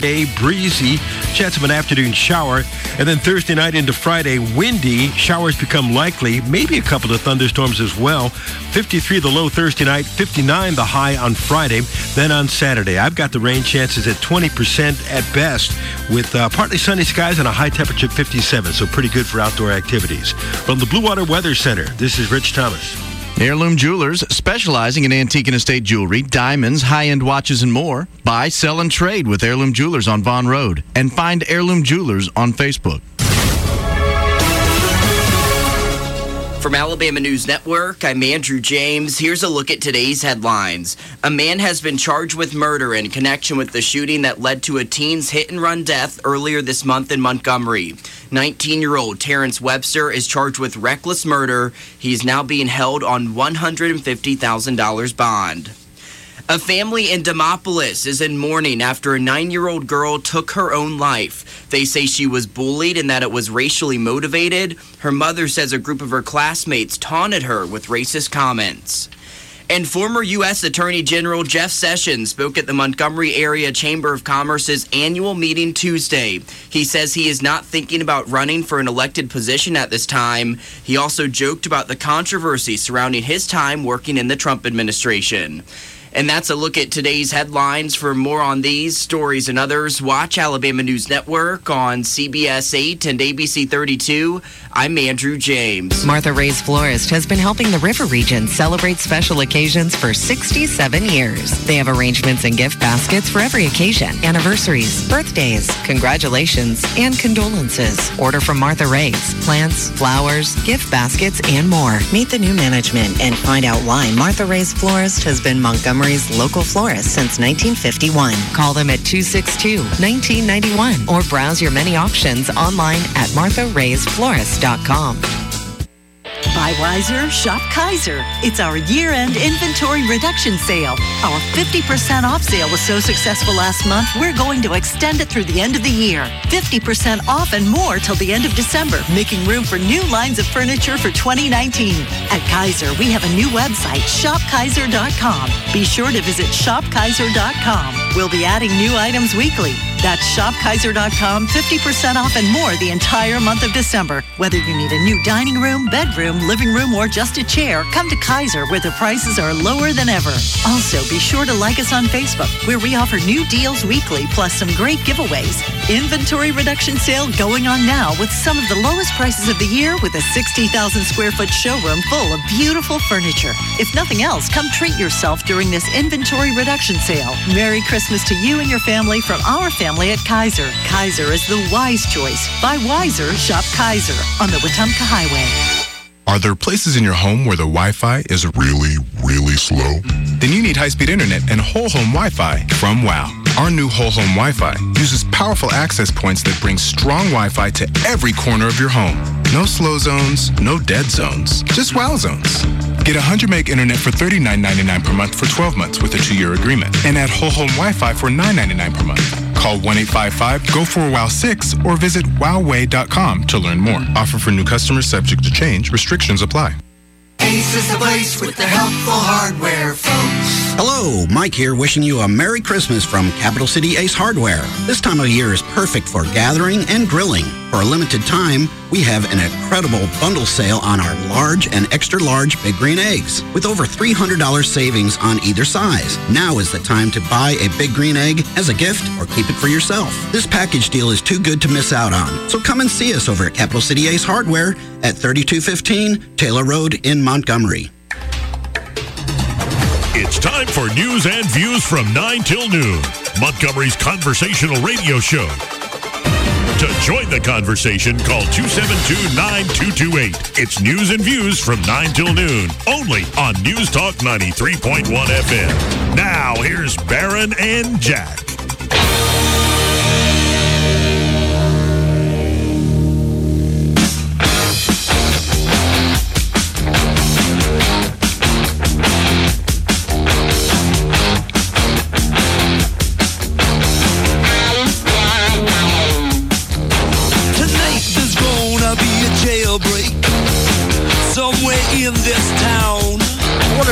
Breezy, chance of an afternoon shower. And then Thursday night into Friday, windy. Showers become likely, maybe a couple of thunderstorms as well. 53 the low Thursday night, 59 the high on Friday. Then on Saturday, I've got the rain chances at 20% at best, with partly sunny skies and a high temperature of 57, so pretty good for outdoor activities. From the Blue Water Weather Center, this is Rich Thomas. Heirloom Jewelers, specializing in antique and estate jewelry, diamonds, high-end watches, and more. Buy, sell, and trade with Heirloom Jewelers on Vaughn Road. And find Heirloom Jewelers on Facebook. From Alabama News Network, I'm Andrew James. Here's a look at today's headlines. A man has been charged with murder in connection with the shooting that led to a teen's hit-and-run death earlier this month in Montgomery. 19-year-old Terrence Webster is charged with reckless murder. He is now being held on $150,000 bond. A family in Demopolis is in mourning after a 9-year-old girl took her own life. They say she was bullied and that it was racially motivated. Her mother says a group of her classmates taunted her with racist comments. And former U.S. Attorney General Jeff Sessions spoke at the Montgomery Area Chamber of Commerce's annual meeting Tuesday. He says he is not thinking about running for an elected position at this time. He also joked about the controversy surrounding his time working in the Trump administration. And that's a look at today's headlines. For more on these stories and others, watch Alabama News Network on CBS 8 and ABC 32. I'm Andrew James. Martha Ray's Florist has been helping the River region celebrate special occasions for 67 years. They have arrangements and gift baskets for every occasion: anniversaries, birthdays, congratulations, and condolences. Order from Martha Ray's. Plants, flowers, gift baskets, and more. Meet the new management and find out why Martha Ray's Florist has been Montgomery's local florist since 1951. Call them at 262-1991 or browse your many options online at martharaysflorist.com. Buy wiser, shop Kaiser. It's our year-end inventory reduction sale. Our 50% off sale was so successful last month, we're going to extend it through the end of the year. 50% off and more till the end of December, making room for new lines of furniture for 2019. At Kaiser, we have a new website, shopkaiser.com. Be sure to visit shopkaiser.com. We'll be adding new items weekly. That's shopkaiser.com, 50% off and more the entire month of December. Whether you need a new dining room, bedroom, living room, or just a chair, come to Kaiser where the prices are lower than ever. Also, be sure to like us on Facebook where we offer new deals weekly plus some great giveaways. Inventory reduction sale going on now with some of the lowest prices of the year with a 60,000 square foot showroom full of beautiful furniture. If nothing else, come treat yourself during this inventory reduction sale. Merry Christmas to you and your family from our family at Kaiser. Kaiser is the wise choice. Buy wiser, shop Kaiser on the Wetumpka Highway. Are there places in your home where the Wi-Fi is really, really slow? Then you need high-speed internet and whole home Wi-Fi from WOW. Our new whole home Wi-Fi uses powerful access points that bring strong Wi-Fi to every corner of your home. No slow zones, no dead zones, just WOW zones. Get 100 meg internet for $39.99 per month for 12 months with a 2-year agreement. And add whole home Wi-Fi for $9.99 per month. Call 1-855-GO4WOW6 or visit wowway.com to learn more. Offer for new customers subject to change. Restrictions apply. Ace is the place with the helpful hardware, folks. Hello, Mike here, wishing you a Merry Christmas from Capital City Ace Hardware. This time of year is perfect for gathering and grilling. For a limited time, we have an incredible bundle sale on our large and extra large Big Green Eggs with over $300 savings on either size. Now is the time to buy a Big Green Egg as a gift or keep it for yourself. This package deal is too good to miss out on. So come and see us over at Capital City Ace Hardware at 3215 Taylor Road in Montgomery. It's time for news and views from 9 till noon. Montgomery's conversational radio show. To join the conversation, call 272-9228. It's news and views from 9 till noon, only on News Talk 93.1 FM. Now, here's Barron and Jack.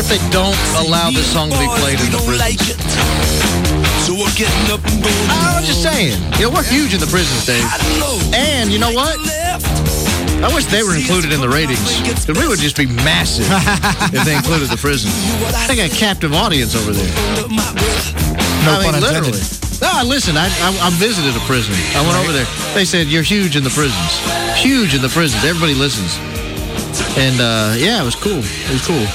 they don't allow this song to be played in the prisons? So we're getting up and going. I'm just saying. We're huge in the prisons, Dave. And you know what? I wish they were included in the ratings, because we would just be massive if they included the prison. They got a captive audience over there. No pun intended. Literally. No, listen, I visited a prison. I went over there. They said, you're huge in the prisons. Huge in the prisons. Everybody listens. And, yeah, it was cool. It was cool.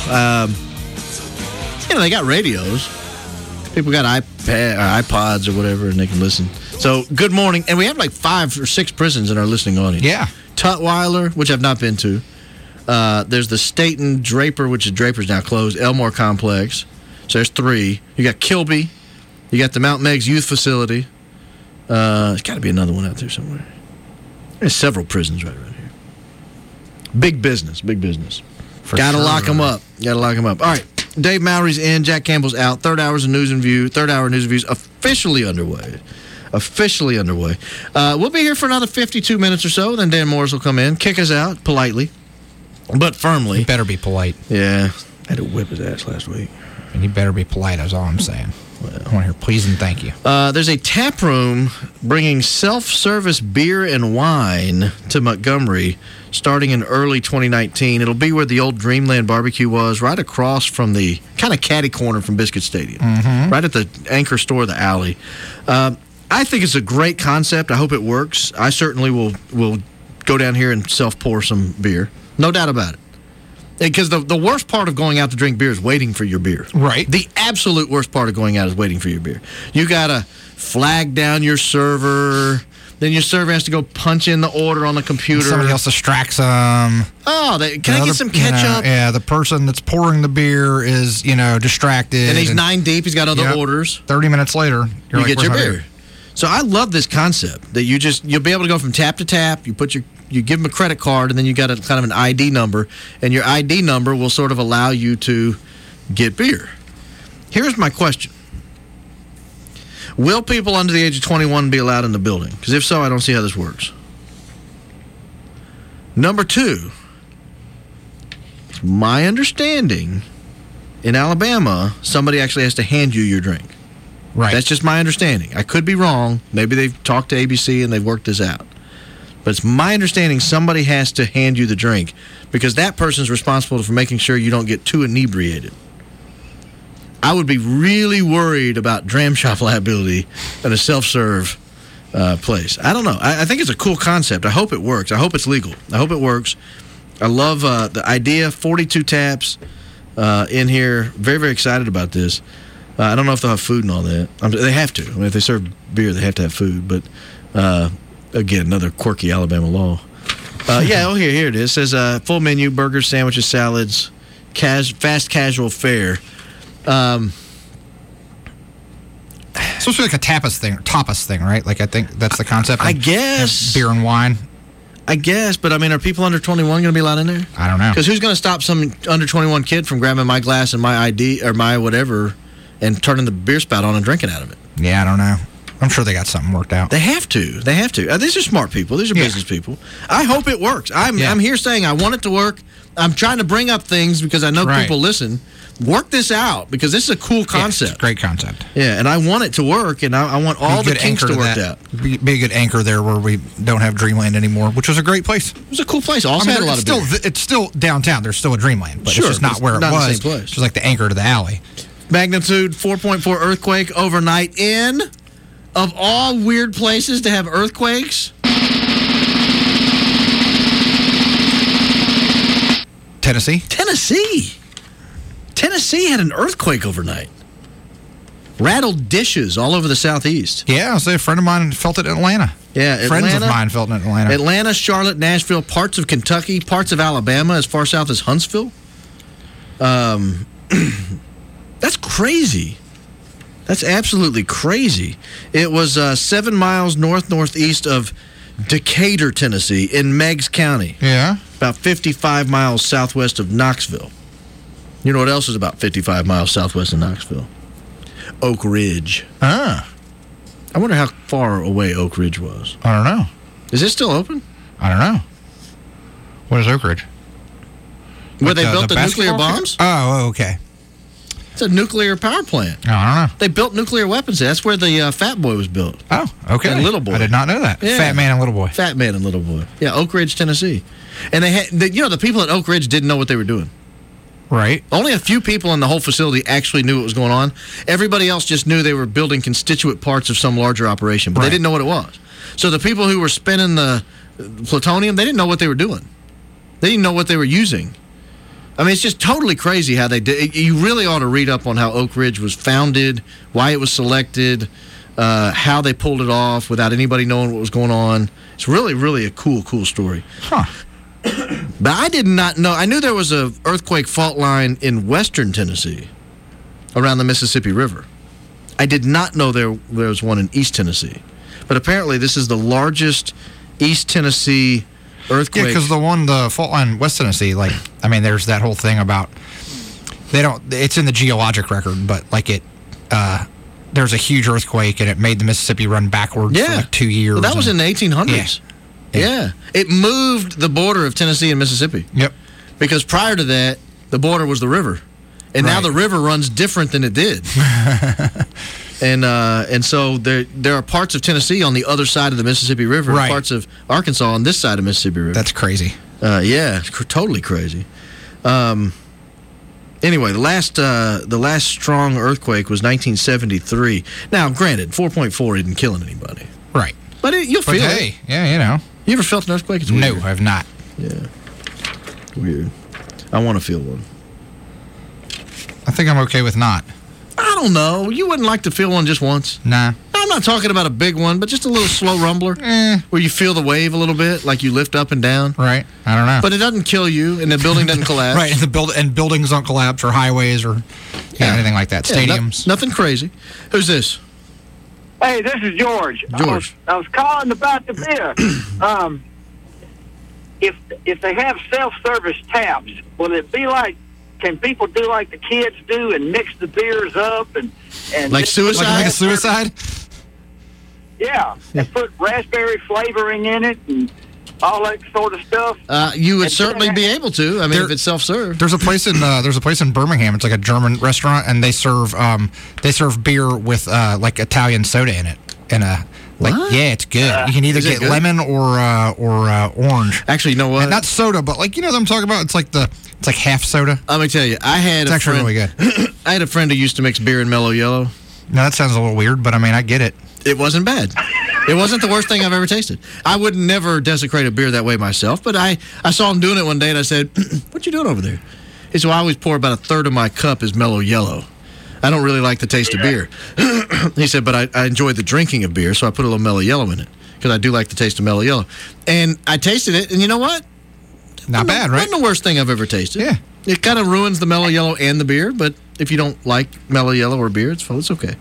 They got radios. People got iPods or whatever, and they can listen. So, good morning. And we have like 5 or 6 prisons in our listening audience. Yeah. Tutwiler, which I've not been to. There's the Staten Draper, which is Draper's now closed. Elmore Complex. So there's 3. You got Kilby. You got the Mount Meigs Youth Facility. There's got to be another one out there somewhere. There's several prisons right around here. Big business. Big business. Got to lock them up. Got to lock them up. All right. Dave Mowry's in. Jack Campbell's out. Third hour news and views officially underway. We'll be here for another 52 minutes or so. Then Dan Morris will come in, kick us out politely, but firmly. He better be polite. Yeah. I had to whip his ass last week. And he better be polite, is all I'm saying. I want to hear please and thank you. There's a tap room bringing self-service beer and wine to Montgomery starting in early 2019. It'll be where the old Dreamland Barbecue was, right across from the kind of catty corner from Biscuit Stadium, right at the anchor store of the alley. I think it's a great concept. I hope it works. I certainly will go down here and self-pour some beer. No doubt about it. Because the worst part of going out to drink beer is waiting for your beer. Right. The absolute worst part of going out is waiting for your beer. You got to flag down your server. Then your server has to go punch in the order on the computer. Somebody else distracts them. Oh, can I get some ketchup? The person that's pouring the beer is, distracted. And he's 9 deep. He's got other orders. 30 minutes later, you get your beer. So I love this concept that you'll be able to go from tap to tap. You give them a credit card, and then you got a kind of an ID number, and your ID number will sort of allow you to get beer. Here's my question. Will people under the age of 21 be allowed in the building? Because if so, I don't see how this works. Number 2, it's my understanding, in Alabama, somebody actually has to hand you your drink. Right. That's just my understanding. I could be wrong. Maybe they've talked to ABC and they've worked this out. But it's my understanding somebody has to hand you the drink because that person's responsible for making sure you don't get too inebriated. I would be really worried about dram shop liability at a self-serve place. I don't know. I think it's a cool concept. I hope it works. I hope it's legal. I hope it works. I love the idea. 42 taps in here. Very, very excited about this. I don't know if they'll have food and all that. They have to. I mean, if they serve beer, they have to have food. But, again, another quirky Alabama law. Here it is. It says full menu, burgers, sandwiches, salads, fast casual fare. So it's like a tapas thing, right? Like, I think that's the concept. I guess. Beer and wine. I guess, but I mean, are people under 21 going to be allowed in there? I don't know. Because who's going to stop some under 21 kid from grabbing my glass and my ID or my whatever and turning the beer spout on and drinking out of it? Yeah, I don't know. I'm sure they got something worked out. They have to. These are smart people. These are business people. I hope it works. I'm here saying I want it to work. I'm trying to bring up things because I know people listen. Work this out because this is a cool concept. It's a great concept. Yeah, and I want it to work, and I want all the kinks to work out. Be a good anchor there where we don't have Dreamland anymore, which was a great place. It was a cool place. Also had a lot of beer. It's still downtown. There's still a Dreamland, but it's just not where it was. The same place. It's just like the anchor to the alley. Magnitude 4.4 earthquake overnight in, of all weird places to have earthquakes, Tennessee. Tennessee had an earthquake overnight. Rattled dishes all over the southeast. Yeah, I was a friend of mine felt it in Atlanta. Yeah, Friends of mine felt it in Atlanta. Atlanta, Charlotte, Nashville, parts of Kentucky, parts of Alabama, as far south as Huntsville. That's crazy. That's absolutely crazy. It was 7 miles northeast of Decatur, Tennessee, in Meigs County. Yeah. About 55 miles southwest of Knoxville. You know what else is about 55 miles southwest of Knoxville? Oak Ridge. Ah. I wonder how far away Oak Ridge was. I don't know. Is it still open? I don't know. What is Oak Ridge? Where they built the nuclear bombs? Oh, okay. It's a nuclear power plant. Oh, I don't know. They built nuclear weapons there. That's where the Fat Boy was built. Oh, okay. And Little Boy. I did not know that. Yeah. Fat Man and Little Boy. Fat Man and Little Boy. Yeah, Oak Ridge, Tennessee. And they had, the people at Oak Ridge didn't know what they were doing. Right. Only a few people in the whole facility actually knew what was going on. Everybody else just knew they were building constituent parts of some larger operation, but they didn't know what it was. So the people who were spinning the plutonium, they didn't know what they were doing. They didn't know what they were using. I mean, it's just totally crazy how they did. You really ought to read up on how Oak Ridge was founded, why it was selected, how they pulled it off without anybody knowing what was going on. It's really, really a cool story. Huh. But I did not know. I knew there was an earthquake fault line in western Tennessee around the Mississippi River. I did not know there was one in East Tennessee. But apparently this is the largest East Tennessee earthquake. Yeah, because the fault line in West Tennessee, there's that whole thing about it's in the geologic record, but there's a huge earthquake and it made the Mississippi run backwards for 2 years. Well, that was in the 1800s. Yeah. It moved the border of Tennessee and Mississippi. Yep. Because prior to that, the border was the river. And now the river runs different than it did. And so there are parts of Tennessee on the other side of the Mississippi River, and parts of Arkansas on this side of Mississippi River. That's crazy. Yeah, totally crazy. Anyway, the last strong earthquake was 1973. Now, granted, 4.4 isn't killing anybody. Right. But you'll feel it. Hey, yeah, you know. You ever felt an earthquake? It's weird. No, I have not. Yeah. Weird. I want to feel one. I think I'm okay with not. I don't know. You wouldn't like to feel one just once? Nah. I'm not talking about a big one, but just a little slow rumbler where you feel the wave a little bit, like you lift up and down. Right. I don't know. But it doesn't kill you, and the building doesn't collapse. Right, and buildings don't collapse, or highways, or anything like that. Stadiums. Nothing crazy. Who's this? Hey, this is George. George. I was calling about the beer. If they have self-service taps, will it be like, can people do like the kids do and mix the beers up and like suicide? Like a suicide? Yeah, and put raspberry flavoring in it and all that sort of stuff. You would certainly be able to. I mean, if it's self-serve. There's a place in Birmingham. It's like a German restaurant, and they serve beer with like Italian soda in it. It's good. You can either get lemon or orange. Actually, you know what? And not soda, but what I'm talking about. It's like half soda. Let me tell you, It's actually really good. I had a friend who used to mix beer in Mellow Yellow. Now that sounds a little weird, but I mean, I get it. It wasn't bad. It wasn't the worst thing I've ever tasted. I would never desecrate a beer that way myself, but I saw him doing it one day, and I said, "What you doing over there?" He said, "Well, I always pour about a third of my cup is Mellow Yellow. I don't really like the taste of beer." He said, "But I enjoy the drinking of beer, so I put a little Mellow Yellow in it because I do like the taste of Mellow Yellow." And I tasted it, and you know what? Not bad, right? Wasn't the worst thing I've ever tasted. Yeah. It kind of ruins the Mellow Yellow and the beer, but if you don't like Mellow Yellow or beer, it's okay.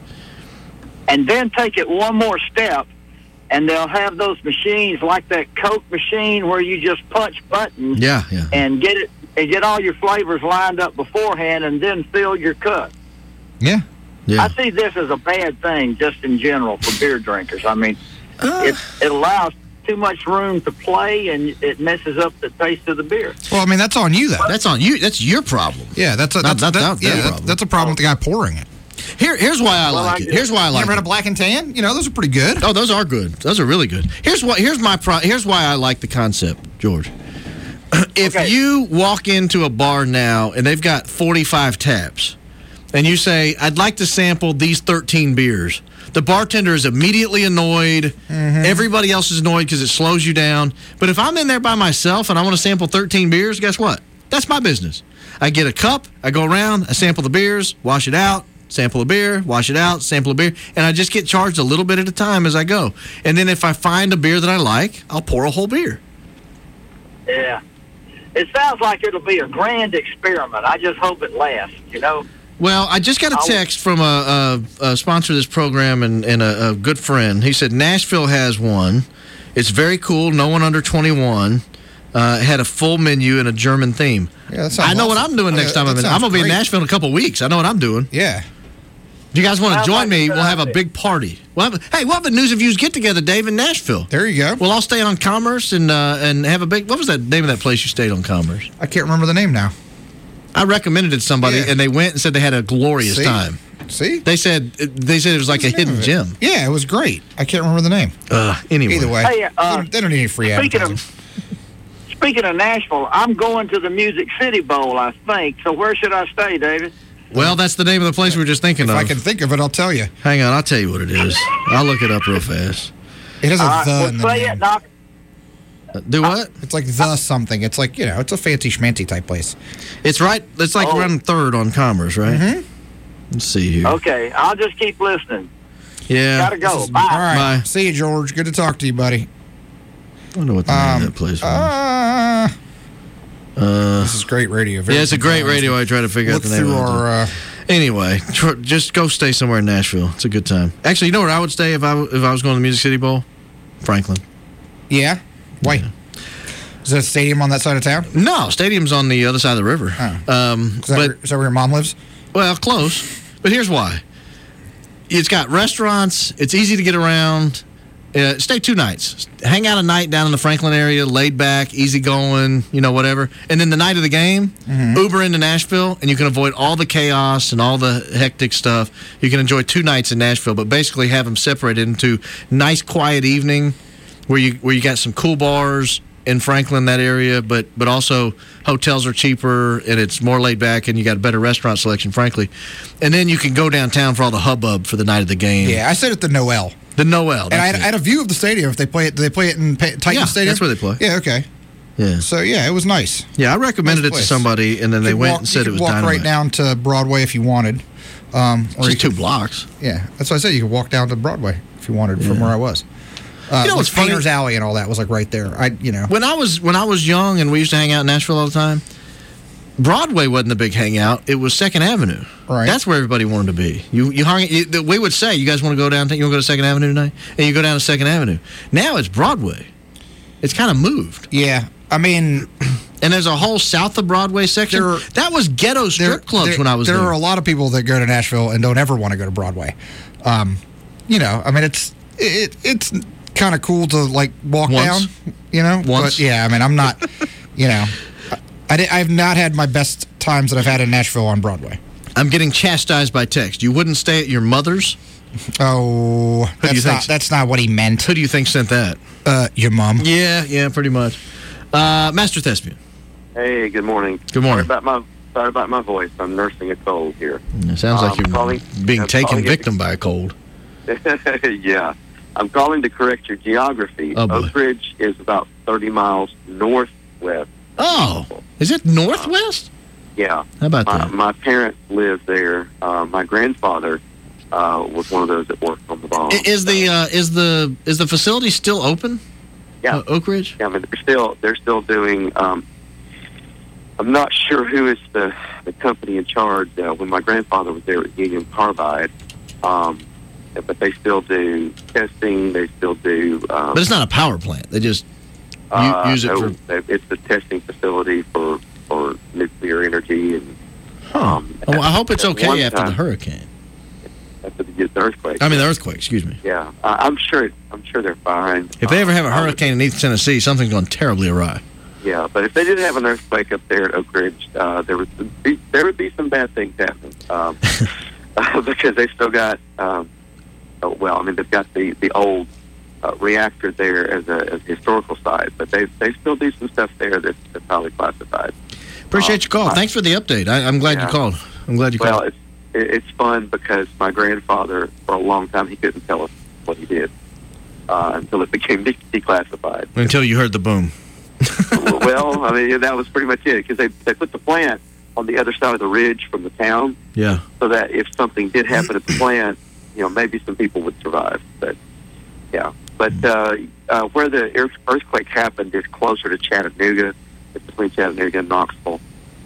And then take it one more step, and they'll have those machines like that Coke machine where you just punch buttons. Yeah. And get all your flavors lined up beforehand, and then fill your cup. Yeah. I see this as a bad thing just in general for beer drinkers. I mean, it allows too much room to play, and it messes up the taste of the beer. Well, I mean, that's on you, though. That's on you. That's your problem. Yeah, that's a problem with the guy pouring it. Here's why I like it. Here's why I like it. You ever had a Black and Tan? Those are pretty good. Oh, those are good. Those are really good. Here's why I like the concept, George. If you walk into a bar now and they've got 45 taps, and you say, "I'd like to sample these 13 beers," the bartender is immediately annoyed. Mm-hmm. Everybody else is annoyed because it slows you down. But if I'm in there by myself and I want to sample 13 beers, guess what? That's my business. I get a cup, I go around, I sample the beers, wash it out, sample a beer, wash it out, sample a beer, and I just get charged a little bit at a time as I go. And then if I find a beer that I like, I'll pour a whole beer. Yeah. It sounds like it'll be a grand experiment. I just hope it lasts, Well, I just got a text from a sponsor of this program and a good friend. He said Nashville has one. It's very cool. No one under 21. Had a full menu and a German theme. Yeah, I know what I'm doing next time I'm going to be in Nashville in a couple of weeks. I know what I'm doing. Yeah. If you guys want to join me, we'll have a big party. We'll have a News and Views get-together, Dave, in Nashville. There you go. We'll all stay on Commerce and have a big... What was that name of that place you stayed on Commerce? I can't remember the name now. I recommended it to somebody, and they went and said they had a glorious See? time. See? They said it was like a hidden gem. Yeah, it was great. I can't remember the name. Anyway. Either way, Hey, they don't need any free advertising. Speaking of Nashville, I'm going to the Music City Bowl, I think. So where should I stay, David? Well, that's the name of the place we were just thinking of. If I can think of it, I'll tell you. Hang on, I'll tell you what it is. I'll look it up real fast. It has a the in the say name. it, Doc. Do what? It's like the something. It's like, it's a fancy schmancy type place. It's right. It's like around 3rd on Commerce, right? Mm-hmm. Let's see here. Okay, I'll just keep listening. Yeah. Gotta go. Bye. All right. Bye. See you, George. Good to talk to you, buddy. I wonder what the name of that place was. This is great radio. Yeah, it's a great radio. I try to figure out the name of it. Anyway, just go stay somewhere in Nashville. It's a good time. Actually, you know where I would stay if I was going to the Music City Bowl? Franklin. Yeah? Why? Yeah. Is there a stadium on that side of town? No, stadium's on the other side of the river. Oh. Is that where your mom lives? Well, close. But here's why. It's got restaurants. It's easy to get around. Stay 2 nights. Hang out a night down in the Franklin area, laid back, easy going, whatever. And then the night of the game, Uber into Nashville, and you can avoid all the chaos and all the hectic stuff. You can enjoy 2 nights in Nashville, but basically have them separated into nice, quiet evening where you got some cool bars in Franklin, that area, but also hotels are cheaper and it's more laid back and you got a better restaurant selection, frankly. And then you can go downtown for all the hubbub for the night of the game. Yeah, I said at the Noel. The Noel. And I had a view of the stadium. If they play it, do they play it in Titan Stadium? That's where they play. Yeah, okay. Yeah. So, yeah, it was nice. Yeah, I recommended it to somebody, and then they went and said it was dynamite. You could walk right down to Broadway if you wanted. Or just 2 blocks. Yeah, that's what I said. You could walk down to Broadway if you wanted from where I was. What's funny? Painter's Alley and all that was like right there. When I was young and we used to hang out in Nashville all the time, Broadway wasn't the big hangout. It was 2nd Avenue. Right. That's where everybody wanted to be. We would say, you guys want to go down? You want to go to 2nd Avenue tonight? And you go down to 2nd Avenue. Now it's Broadway. It's kind of moved. Yeah, I mean, and there's a whole south of Broadway section. That was ghetto strip clubs when I was there. There are a lot of people that go to Nashville and don't ever want to go to Broadway. I mean, it's kind of cool to like walk down, Once. But yeah, I mean, I'm not, I've not had my best times that I've had in Nashville on Broadway. I'm getting chastised by text. You wouldn't stay at your mother's? Oh, that's not what he meant. Who do you think sent that? Your mom. Yeah, pretty much. Master Thespian. Hey, good morning. Good morning. Sorry about my voice. I'm nursing a cold here. It sounds like you're being taken victim by a cold. Yeah. I'm calling to correct your geography. Oak Ridge is about 30 miles northwest. Oh, is it northwest? Yeah. How about that? My parents live there. My grandfather was one of those that worked on the bomb. Is the facility still open? Yeah. Oak Ridge? Yeah, I mean they're still doing. I'm not sure who is the company in charge. When my grandfather was there at Union Carbide, but they still do testing. They still do. But it's not a power plant. They just use it for. It's the testing facility for nuclear energy and. Well, I hope it's okay after the hurricane. After the earthquake. I mean the earthquake. Excuse me. Yeah, I'm sure they're fine. If they ever have a hurricane in East Tennessee, something's going terribly awry. Yeah, but if they did have an earthquake up there at Oak Ridge, there would be some bad things happening because they still got. They've got the old reactor there as a historical site, but they still do some stuff there that's highly classified. Appreciate your call. Thanks for the update. I'm glad you called. I'm glad you called. Well, it's fun because my grandfather, for a long time, he couldn't tell us what he did until it became declassified. Until you heard the boom. Well, I mean, that was pretty much it because they put the plant on the other side of the ridge from the town. Yeah. So that if something did happen at the plant, maybe some people would survive. But yeah. But where the earthquake happened is closer to Chattanooga. It's between Chattanooga and Knoxville.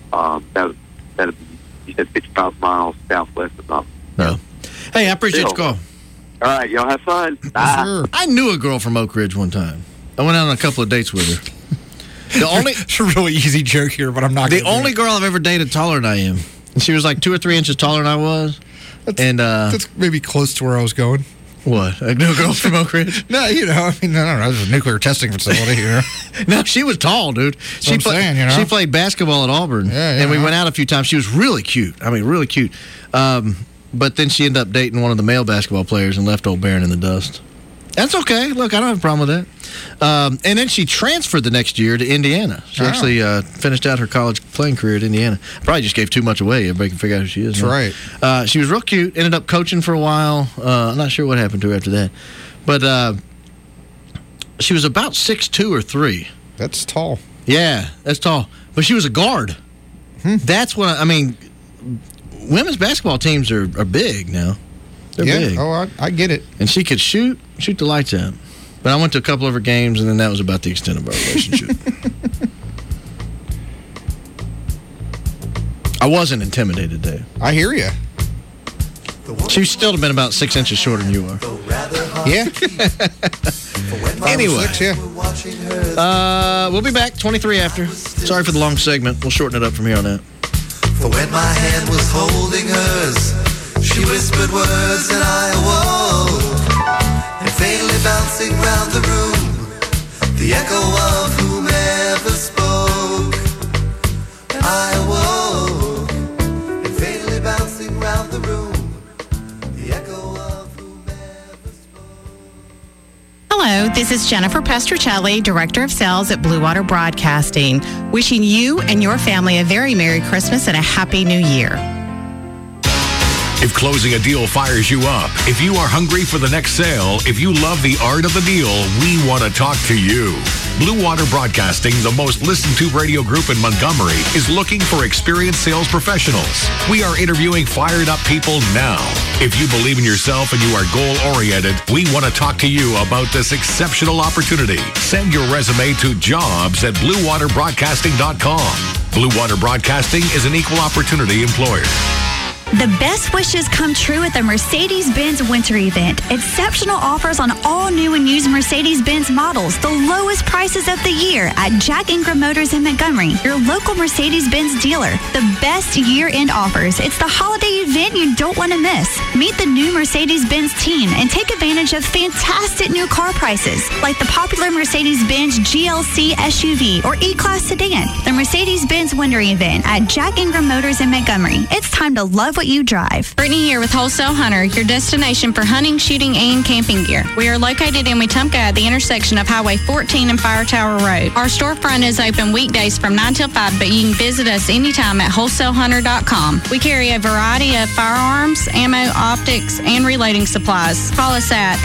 That you said 55 miles southwest of Knoxville. No. Hey, I appreciate your call. All right, y'all have fun. Bye. Sure. I knew a girl from Oak Ridge one time. I went out on a couple of dates with her. It's a really easy joke here, but I'm not. The only girl I've ever dated taller than I am. And she was like 2 or 3 inches taller than I was. That's maybe close to where I was going. What? A new girl from Oak Ridge? No, I don't know. It's a nuclear testing facility, No, she was tall, dude. She played basketball at Auburn, and we went out a few times. She was really cute. I mean, really cute. But then she ended up dating one of the male basketball players and left old Barron in the dust. That's okay. Look, I don't have a problem with that. And then she transferred the next year to Indiana. She actually finished out her college playing career at Indiana. Probably just gave too much away. Everybody can figure out who she is. That's right. She was real cute. Ended up coaching for a while. I'm not sure what happened to her after that. But she was about 6'2" or 3. That's tall. Yeah, that's tall. But she was a guard. That's what, women's basketball teams are big now. They're big. Oh, I get it. And she could shoot the lights out. But I went to a couple of her games, and then that was about the extent of our relationship. I wasn't intimidated, Dave. I hear you. She still have been about 6 inches shorter than you are. Yeah. Anyway. 6, yeah. We'll be back 23 after. Sorry for the long segment. We'll shorten it up from here on out. For when my hand was holding hers, she whispered words and I awoke, and faintly bouncing round the room, the echo of whomever spoke. I awoke, and faintly bouncing round the room, the echo of whomever spoke. Hello, this is Jennifer Pestruccelli, Director of Sales at Blue Water Broadcasting, wishing you and your family a very Merry Christmas and a Happy New Year. If closing a deal fires you up, if you are hungry for the next sale, if you love the art of the deal, we want to talk to you. Blue Water Broadcasting, the most listened to radio group in Montgomery, is looking for experienced sales professionals. We are interviewing fired up people now. If you believe in yourself and you are goal-oriented, we want to talk to you about this exceptional opportunity. Send your resume to jobs@bluewaterbroadcasting.com. Blue Water Broadcasting is an equal opportunity employer. The best wishes come true at the Mercedes-Benz Winter Event. Exceptional offers on all new and used Mercedes-Benz models. The lowest prices of the year at Jack Ingram Motors in Montgomery, your local Mercedes-Benz dealer. The best year-end offers. It's the holiday event you don't want to miss. Meet the new Mercedes-Benz team and take advantage of fantastic new car prices, like the popular Mercedes-Benz GLC SUV or E-Class sedan. The Mercedes-Benz Winter Event at Jack Ingram Motors in Montgomery. It's time to love what you drive. Brittany here with Wholesale Hunter, your destination for hunting, shooting, and camping gear. We are located in Wetumpka at the intersection of Highway 14 and Fire Tower Road. Our storefront is open weekdays from 9 till 5, but you can visit us anytime at wholesalehunter.com. We carry a variety of firearms, ammo, optics, and reloading supplies. Call us at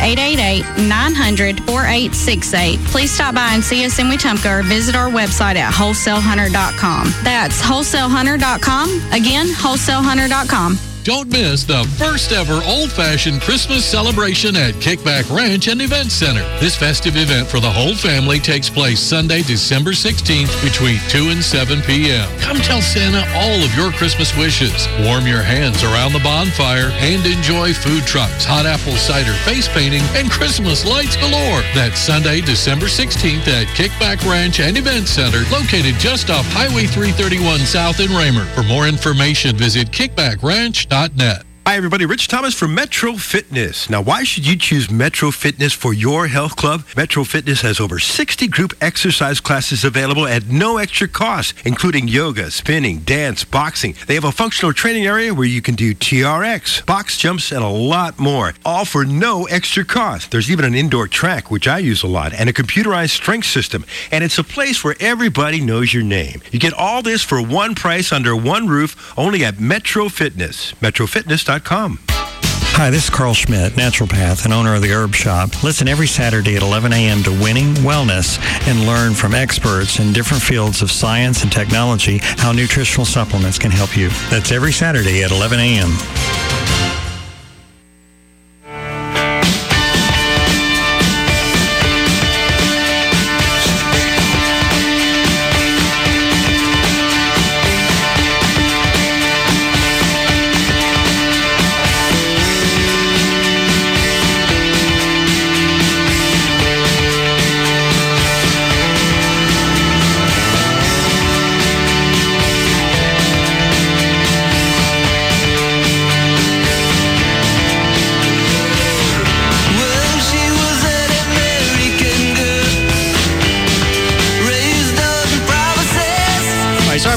888-900-4868. Please stop by and see us in Wetumpka or visit our website at wholesalehunter.com. That's wholesalehunter.com. Again, wholesalehunter.com. Don't miss the first ever old-fashioned Christmas celebration at Kickback Ranch and Event Center. This festive event for the whole family takes place Sunday, December 16th between 2 and 7 p.m. Come tell Santa all of your Christmas wishes. Warm your hands around the bonfire and enjoy food trucks, hot apple cider, face painting, and Christmas lights galore. That's Sunday, December 16th at Kickback Ranch and Event Center, located just off Highway 331 South in Raymer. For more information, visit kickbackranch.net. Hi, everybody. Rich Thomas from Metro Fitness. Now, why should you choose Metro Fitness for your health club? Metro Fitness has over 60 group exercise classes available at no extra cost, including yoga, spinning, dance, boxing. They have a functional training area where you can do TRX, box jumps, and a lot more, all for no extra cost. There's even an indoor track, which I use a lot, and a computerized strength system. And it's a place where everybody knows your name. You get all this for one price under one roof, only at Metro Fitness. MetroFitness.com. Hi, this is Carl Schmidt, naturopath and owner of the Herb Shop. Listen every Saturday at 11 a.m. to Winning Wellness and learn from experts in different fields of science and technology how nutritional supplements can help you. That's every Saturday at 11 a.m.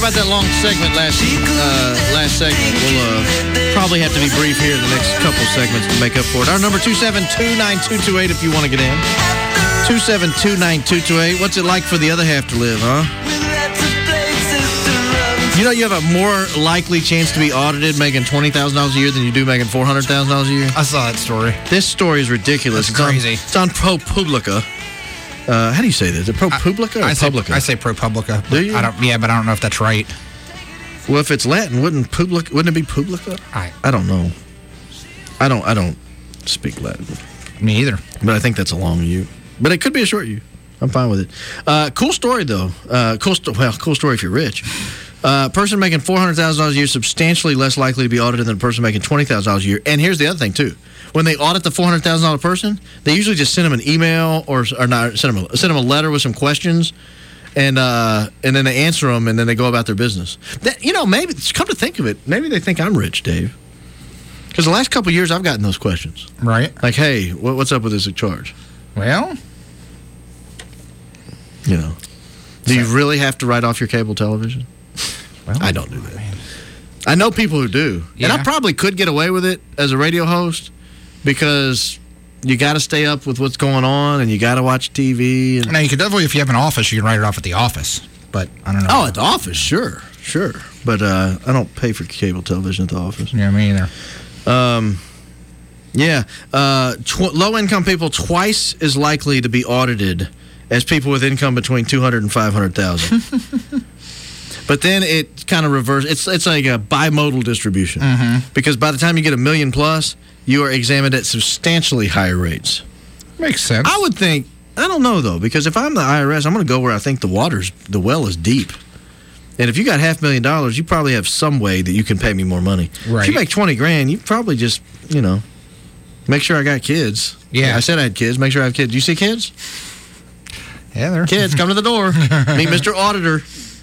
about that long segment last segment. We'll probably have to be brief here in the next couple segments to make up for it. Our number 272-9228 if you want to get in. 272-9228. What's it like for the other half to live, huh? You know you have a more likely chance to be audited making $20,000 a year than you do making $400,000 a year? I saw that story. This story is ridiculous. It's crazy. It's on ProPublica. How do you say this? Is it ProPublica or Publica? I say ProPublica. Do you? But I don't know if that's right. Well, if it's Latin, wouldn't it be Publica? I don't know. I don't speak Latin. Me either. But I think that's a long U. But it could be a short U. I'm fine with it. Cool story though. Cool story if you're rich. Person making $400,000 a year substantially less likely to be audited than a person making $20,000 a year. And here's the other thing too: when they audit the $400,000 person, they usually just send them an email or not send them a letter with some questions, and then they answer them, and then they go about their business. Maybe come to think of it, maybe they think I'm rich, Dave, because the last couple of years I've gotten those questions. Right? Like, hey, what's up with this charge? Well, do you really have to write off your cable television? Well, I don't do that. Man. I know people who do. Yeah. And I probably could get away with it as a radio host because you got to stay up with what's going on and you got to watch TV. Now, you could definitely, if you have an office, you can write it off at the office. But I don't know. Oh, at the office, sure. But I don't pay for cable television at the office. Yeah, me either. Low-income people twice as likely to be audited as people with income between $200,000 and $500,000. But then it kind of reverses. It's like a bimodal distribution. Mm-hmm. Because by the time you get $1 million plus, you are examined at substantially higher rates. Makes sense. I would think, I don't know though, because if I'm the IRS, I'm going to go where I think the well is deep. And if you got $500,000, you probably have some way that you can pay me more money. Right. If you make $20,000, you probably just, make sure I got kids. Yeah. I said I had kids. Make sure I have kids. Do you see kids? Yeah, they're kids. Come to the door. Meet Mr. Auditor.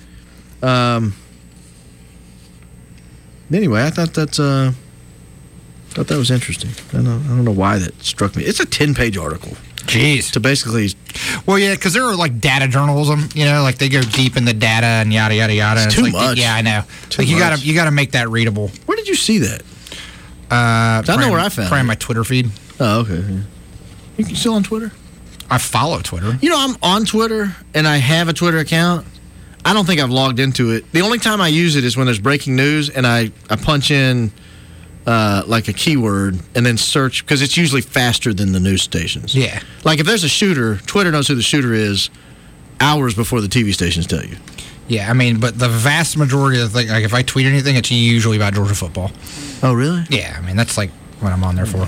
Anyway, I thought that was interesting. I don't know why that struck me. It's a 10-page article. Jeez. To basically... Well, yeah, because there are like data journalism, like they go deep in the data and yada, yada, yada. It's too much. Yeah, I know. Too you much. gotta make that readable. Where did you see that? I know where I found it. Probably my Twitter feed. Oh, okay. You still on Twitter? I follow Twitter. I'm on Twitter, and I have a Twitter account. I don't think I've logged into it. The only time I use it is when there's breaking news, and I punch in like a keyword and then search, because it's usually faster than the news stations. Yeah. Like if there's a shooter, Twitter knows who the shooter is hours before the TV stations tell you. Yeah, I mean, but the vast majority of the thing, like if I tweet anything, it's usually about Georgia football. Oh, really? Yeah, I mean, that's like what I'm on there for.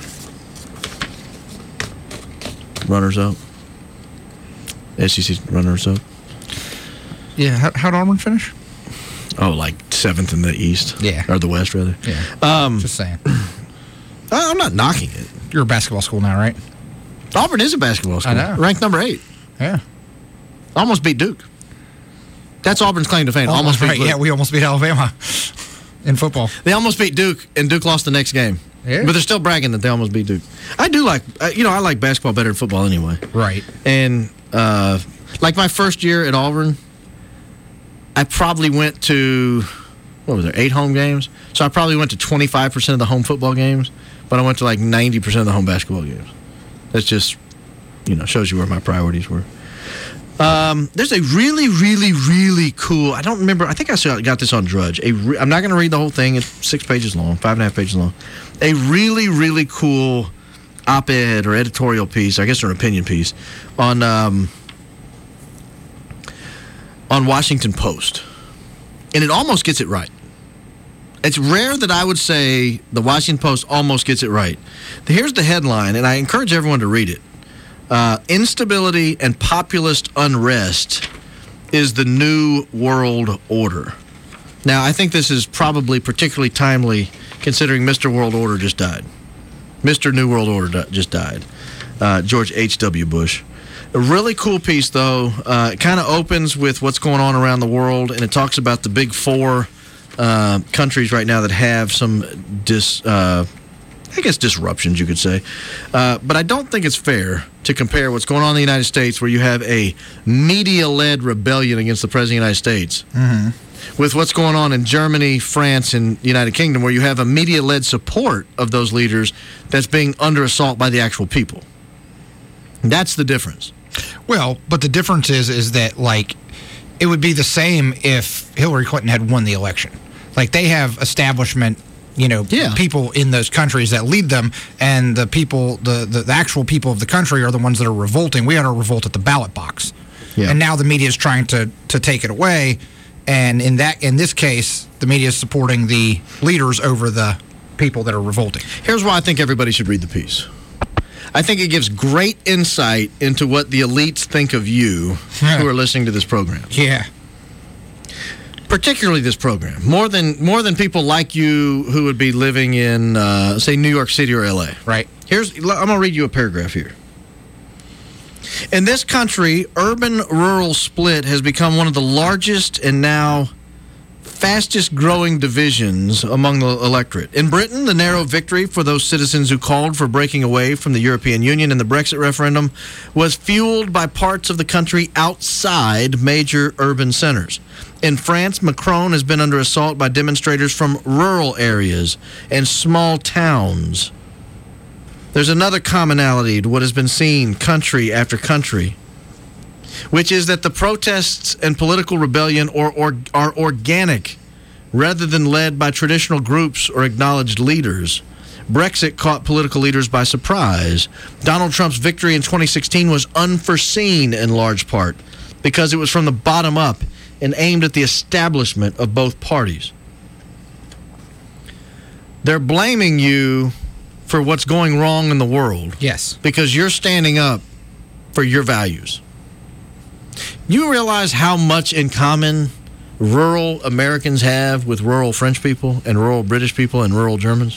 Runners up. SEC runners up. Yeah, how'd Auburn finish? Oh, like 7th in the East. Yeah. Or the West, rather. Yeah. Just saying. I'm not knocking it. You're a basketball school now, right? Auburn is a basketball school. I know. Ranked number 8. Yeah. Almost beat Duke. That's Auburn's claim to fame. Almost beat Duke. Yeah, we almost beat Alabama in football. They almost beat Duke, and Duke lost the next game. Yeah. But they're still bragging that they almost beat Duke. I do like, I like basketball better than football anyway. Right. And like my first year at Auburn, I probably went to, 8 home games? So I probably went to 25% of the home football games, but I went to like 90% of the home basketball games. That's just, shows you where my priorities were. There's a really, really, really cool, I don't remember, I think I got this on Drudge. I'm not going to read the whole thing. It's 6 pages long, 5.5 pages long. A really, really cool op-ed or editorial piece, I guess, or an opinion piece, on Washington Post. And it almost gets it right. It's rare that I would say the Washington Post almost gets it right. Here's the headline, and I encourage everyone to read it. Instability and populist unrest is the new world order. Now, I think this is probably particularly timely considering Mr. World Order just died. Mr. New World Order just died. George H.W. Bush. A really cool piece, though. It kind of opens with what's going on around the world, and it talks about the big 4 countries right now that have some disruptions, you could say. But I don't think it's fair to compare what's going on in the United States, where you have a media-led rebellion against the President of the United States, with what's going on in Germany, France, and the United Kingdom, where you have a media-led support of those leaders that's being under assault by the actual people. That's the difference. Well, but the difference is that, like, it would be the same if Hillary Clinton had won the election. Like, they have establishment, people in those countries that lead them, and the people, the actual people of the country are the ones that are revolting. We ought to revolt at the ballot box. Yeah. And now the media is trying to take it away. And in this case, the media is supporting the leaders over the people that are revolting. Here's why I think everybody should read the piece. I think it gives great insight into what the elites think of you who are listening to this program. Yeah. Particularly this program. More than people like you who would be living in, say, New York City or L.A. Right. I'm going to read you a paragraph here. In this country, urban-rural split has become one of the largest and now fastest-growing divisions among the electorate. In Britain, the narrow victory for those citizens who called for breaking away from the European Union in the Brexit referendum was fueled by parts of the country outside major urban centers. In France, Macron has been under assault by demonstrators from rural areas and small towns. There's another commonality to what has been seen country after country, which is that the protests and political rebellion are organic rather than led by traditional groups or acknowledged leaders. Brexit caught political leaders by surprise. Donald Trump's victory in 2016 was unforeseen in large part because it was from the bottom up and aimed at the establishment of both parties. They're blaming you for what's going wrong in the world. Yes. Because you're standing up for your values. You realize how much in common rural Americans have with rural French people and rural British people and rural Germans?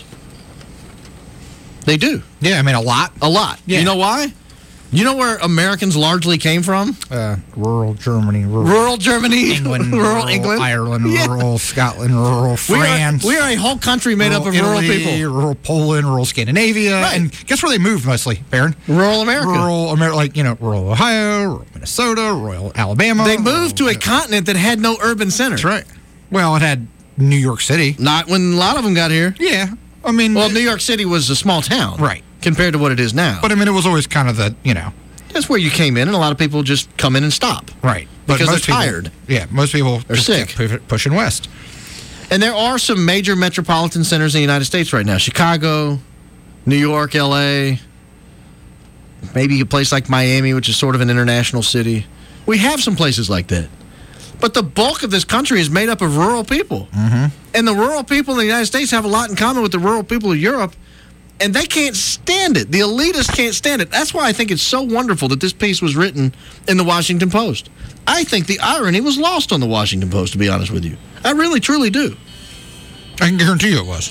They do. Yeah, I mean, a lot. A lot. Yeah. You know why? You know where Americans largely came from? Rural Germany. Rural Germany. England. Rural England. Ireland. Rural Scotland. Rural France. We are a whole country made up of Italy, rural people. Rural Poland. Rural Scandinavia. Right. And guess where they moved mostly, Barron? Rural America. Rural America, rural Ohio, rural Minnesota, rural Alabama. They moved to a continent that had no urban center. That's right. Well, it had New York City. Not when a lot of them got here. Yeah. I mean... Well, New York City was a small town. Right. Compared to what it is now. But, I mean, it was always kind of the, That's where you came in, and a lot of people just come in and stop. Right. Because they're tired. Most people are sick. Kept pushing west. And there are some major metropolitan centers in the United States right now. Chicago, New York, L.A., maybe a place like Miami, which is sort of an international city. We have some places like that. But the bulk of this country is made up of rural people. Mm-hmm. And the rural people in the United States have a lot in common with the rural people of Europe. And they can't stand it. The elitists can't stand it. That's why I think it's so wonderful that this piece was written in the Washington Post. I think the irony was lost on the Washington Post, to be honest with you. I really, truly do. I can guarantee you it was.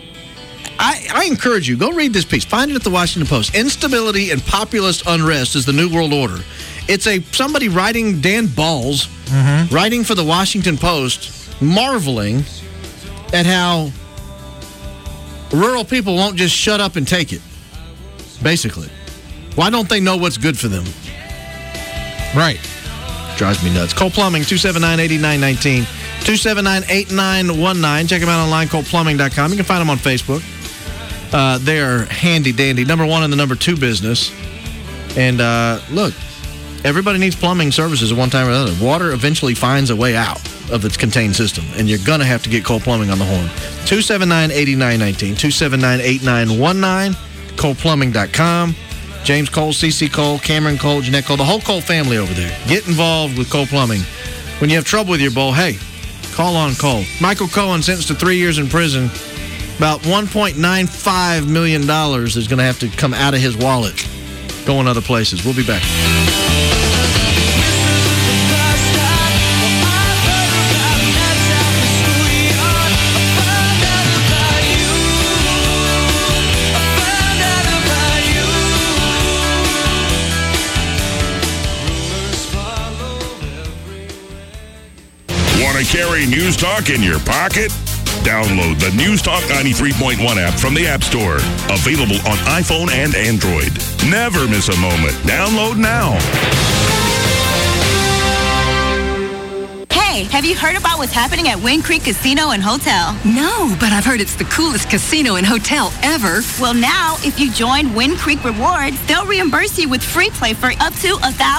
I encourage you, go read this piece. Find it at the Washington Post. Instability and populist unrest is the New World Order. It's somebody writing, Dan Balls, writing for the Washington Post, marveling at how rural people won't just shut up and take it, basically. Why don't they know what's good for them? Right. Drives me nuts. Cole Plumbing, 279-8919, 279-8919. Check them out online, coleplumbing.com. You can find them on Facebook. They are handy-dandy. Number one in the number two business. And look, everybody needs plumbing services at one time or another. Water eventually finds a way out of its contained system, and you're going to have to get Cole Plumbing on the horn. 279-8919, 279-8919, coleplumbing.com. James Cole, CC Cole, Cameron Cole, Jeanette Cole, the whole Cole family over there. Get involved with Cole Plumbing. When you have trouble with your bowl, hey, call on Cole. Michael Cohen sentenced to 3 years in prison. About $1.95 million is going to have to come out of his wallet, going other places. We'll be back. Want to carry News Talk in your pocket? Download the News Talk 93.1 app from the App Store. Available on iPhone and Android. Never miss a moment. Download now. Hey, Have you heard about what's happening at Wind Creek Casino and Hotel? No, but I've heard it's the coolest casino and hotel ever. Well, now, if you join Wind Creek Rewards, they'll reimburse you with free play for up to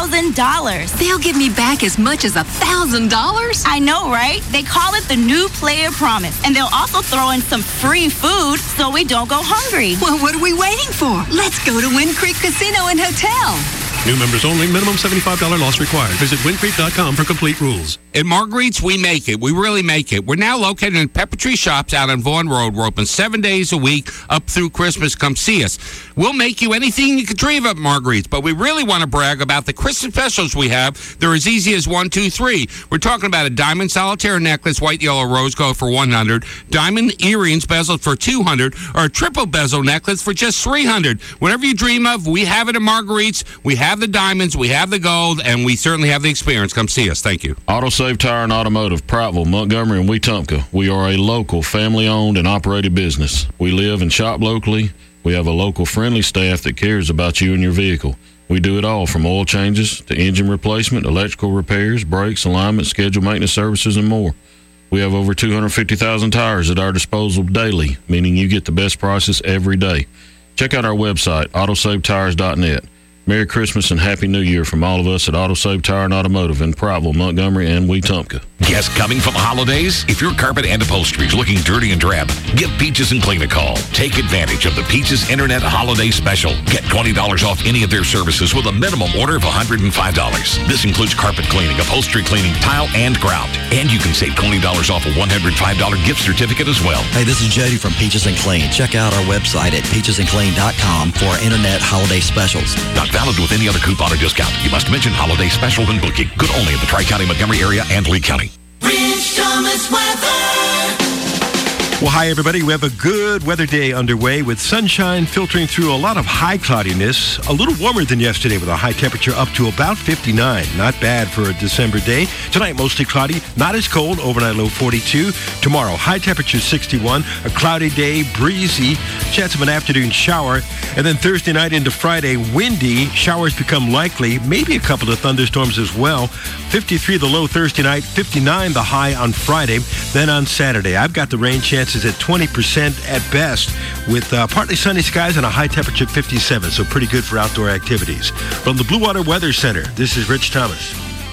$1,000. They'll give me back as much as $1,000? I know, right? They call it the New Player Promise, and they'll also throw in some free food so we don't go hungry. Well, what are we waiting for? Let's go to Wind Creek Casino and Hotel. New members only. Minimum $75 loss required. Visit windcreek.com for complete rules. At Marguerite's, we make it. We really make it. We're now located in Pepper Tree Shops out on Vaughan Road. We're open 7 days a week up through Christmas. Come see us. We'll make you anything you can dream of at Marguerite's, but we really want to brag about the Christmas specials we have. They're as easy as 1, 2, 3. We're talking about a diamond solitaire necklace, white, yellow, rose gold for $100, diamond earrings bezeled for $200, or a triple bezel necklace for just $300. Whatever you dream of, we have it at Marguerite's. We have the diamonds, we have the gold, and we certainly have the experience. Come see us. Thank you. AutoSave Tire and Automotive, Prattville, Montgomery, and Wetumpka. We are a local, family-owned and operated business. We live and shop locally. We have a local, friendly staff that cares about you and your vehicle. We do it all from oil changes to engine replacement, electrical repairs, brakes, alignment, scheduled maintenance services, and more. We have over 250,000 tires at our disposal daily, meaning you get the best prices every day. Check out our website, autosavetires.net. Merry Christmas and Happy New Year from all of us at AutoSave Tire and Automotive in Prattville, Montgomery, and Wetumpka. Guests coming for the holidays? If your carpet and upholstery is looking dirty and drab, give Peaches and Clean a call. Take advantage of the Peaches Internet Holiday Special. Get $20 off any of their services with a minimum order of $105. This includes carpet cleaning, upholstery cleaning, tile, and grout. And you can save $20 off a $105 gift certificate as well. Hey, this is Jody from Peaches and Clean. Check out our website at peachesandclean.com for our Internet Holiday Specials. Not valid with any other coupon or discount. You must mention holiday special when booking. Good only in the Tri-County, Montgomery area, and Lee County. Rich Thomas weather. Well, hi, everybody. We have a good weather day underway with sunshine filtering through a lot of high cloudiness. A little warmer than yesterday with a high temperature up to about 59. Not bad for a December day. Tonight, mostly cloudy, not as cold. Overnight low 42. Tomorrow, high temperature 61. A cloudy day, breezy. Chance of an afternoon shower. And then Thursday night into Friday, windy. Showers become likely. Maybe a couple of thunderstorms as well. 53 the low Thursday night. 59 the high on Friday. Then on Saturday, I've got the rain chances at 20% at best with partly sunny skies and a high temperature of 57, so pretty good for outdoor activities. From the Blue Water Weather Center, this is Rich Thomas.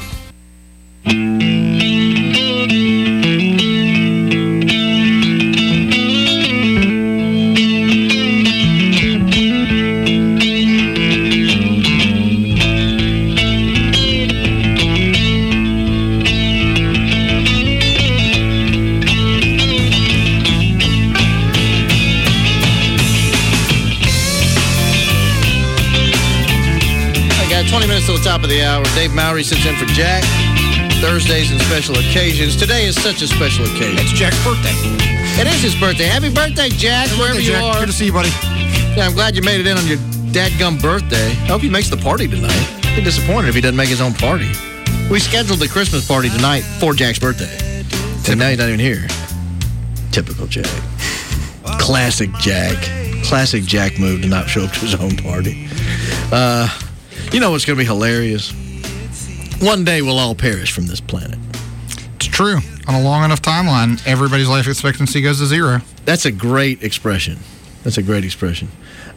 Till the top of the hour. Dave Mowry sits in for Jack. Thursdays and special occasions. Today is such a special occasion. It's Jack's birthday. It is his birthday. Happy birthday, Jack, wherever you are. Good to see you, buddy. Yeah, I'm glad you made it in on your dadgum birthday. I hope he makes the party tonight. I'd be disappointed if he doesn't make his own party. We scheduled the Christmas party tonight for Jack's birthday. And now he's not even here. Typical Jack. Classic Jack. Classic Jack move to not show up to his own party. You know what's going to be hilarious? One day we'll all perish from this planet. It's true. On a long enough timeline, everybody's life expectancy goes to zero. That's a great expression. That's a great expression.